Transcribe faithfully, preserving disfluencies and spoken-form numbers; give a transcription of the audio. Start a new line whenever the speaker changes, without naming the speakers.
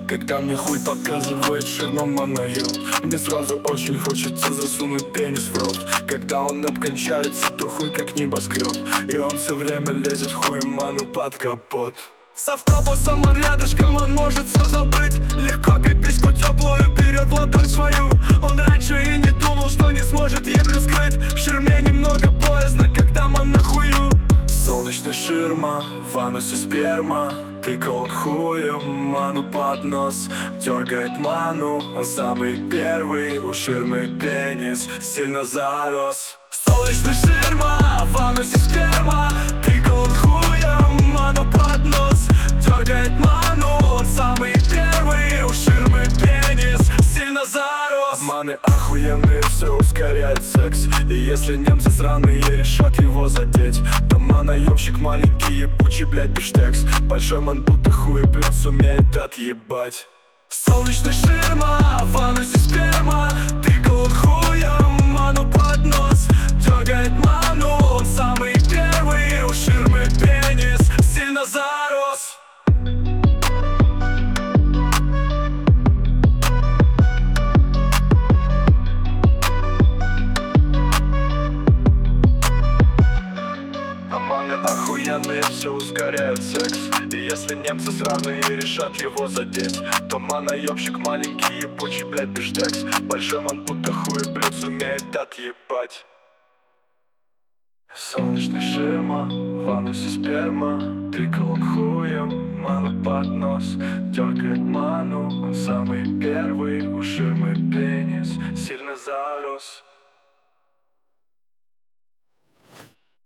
Когда мне хуй показывает ширмоманою, мне сразу очень хочется засунуть пенис в рот. Когда он обкончается, то хуй как небоскреб, и он все время лезет хуем ману под капот. С автобусом он рядышком, он может все забыть. Легко как письку теплую берет в ладонь свою. Он раньше и не думал, что не сможет ей раскрыть. В ширме немного боязно, когда ман на хую. Солнечная ширма, в анусе сперма. Тыкал он хуем ману под нос, дергает ману, он самый первый. У ширмы пенис сильно зарос. Солнечная ширма, в анусе сперма. Тыкал он хуем ману под нос, дергает ману, он самый первый. У ширмы пенис сильно зарос. Маны охуенные, все ускоряет секс. И если немцы сраные решат его задеть, то манаемщик маленький, ебучий, блядь, биштекс. Большой ман будто хуеплет сумеет отъебать. Солнечная ширма, в анусе сперма. Тыкал он хуем ману под нос, дергает ману, он самый первый. У ширмы пенис сильно зарос. Охуенные, все ускоряют секс. И если немцы сраные решат его задеть, то манаемщик маленький, ебучий, блядь, биштекс. Большой ман будто хуеплет сумеет отъебать. Солнечная ширма, в анусе сперма. Тыкал он хуем ману под нос, дергает ману, он самый первый. У ширмы пенис сильно зарос.